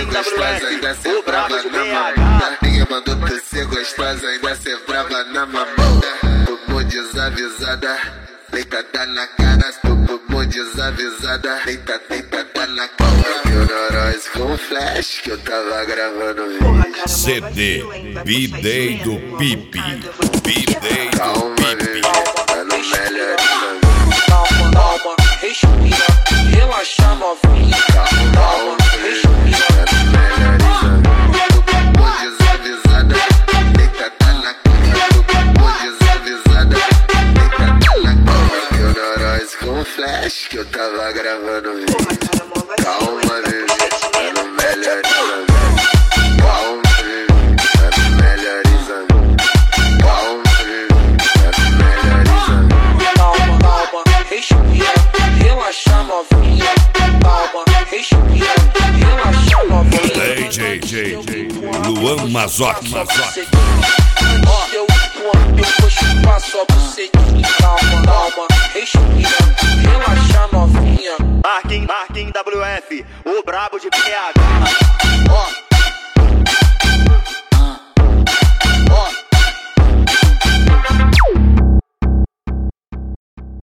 ser gostosa, ainda ser brava na mamada. Ninguém mandou tu ser gostosa, ainda ser brava na mamada. Bumbum desavisada, deitada na cara. Bumbum desavisada, deitada na cara. Eu Noroz com flash que eu tava gravando vídeo. CD B-Day do Pipi. B-Day do Pipi. Tá no melhor. Calma, respira, relaxa novinha. Calma, respira. Bumbum desavisada, deitada na cara. Bumbum desavisada, deitada na cara. Eu Noroz com flash que eu tava gravando vídeo. Calma, bebê, tá no melhor exame. Calma, bebê, tá no melhor exame. Calma, bebê, tá no melhor exame. Calma, respira, relaxa novinha. Calma, respira, relaxa novinha. DJ Luan Mazotti. Eu vou chupar sua bucetinha. Calma, respira, relaxa novinha. Marquem WF, o brabo de PH.